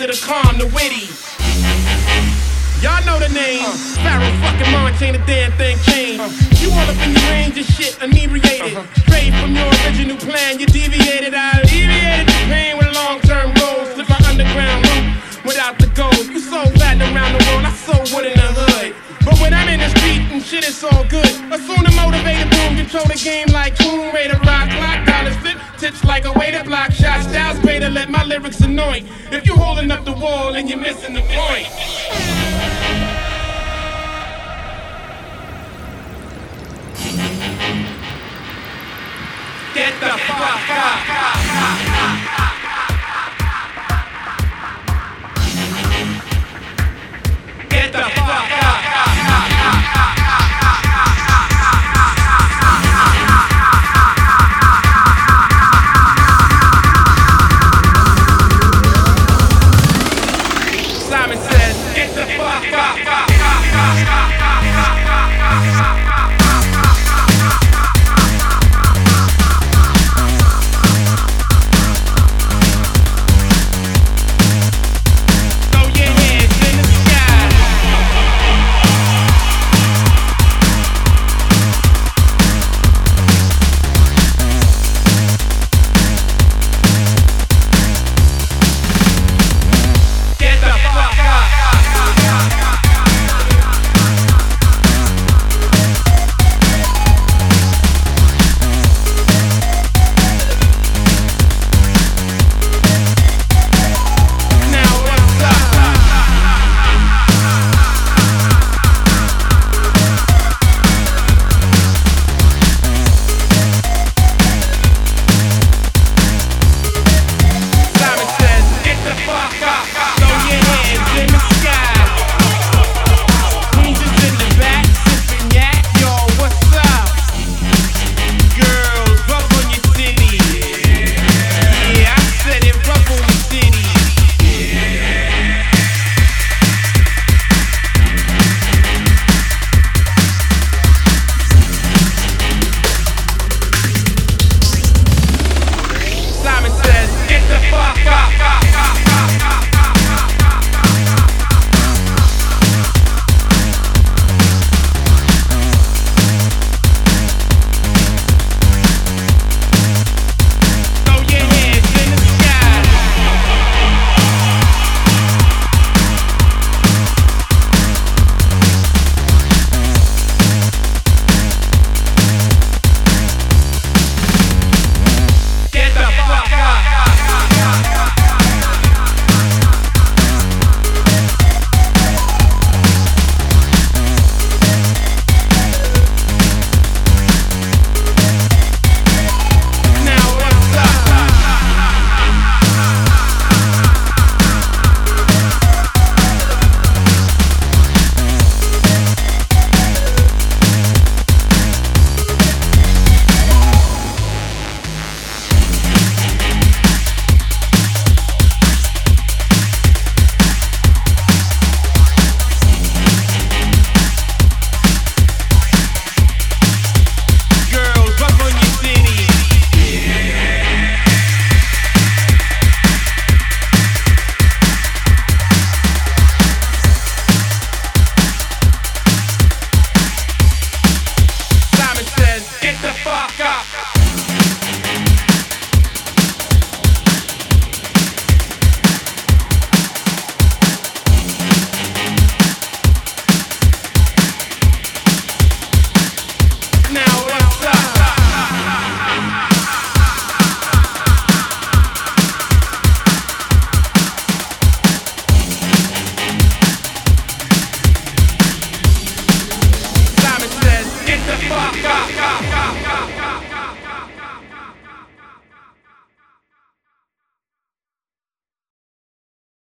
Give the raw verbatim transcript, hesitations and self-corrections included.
to the calm, the witty. Y'all know the name. Pharaoh fucking Monch, ain't a damn thing changed. You all up in the range of shit, inebriated. Straight from your original plan, you deviated. I alleviated the pain with long-term goals. Slip my underground route without the gold. You so fat around the world, I so wood in the hood. But when I'm in the street and shit, it's all good. Assume the motivated boom, control the game like Tomb Raider, rock, lock, dollars flip, tips like a way to block shots. Styles greater, let my lyrics annoy. If you holding up the wall and you're missing the point. Get the fuck up. Get the fuck up. Simon says, get the fuck up. Get the fuck up.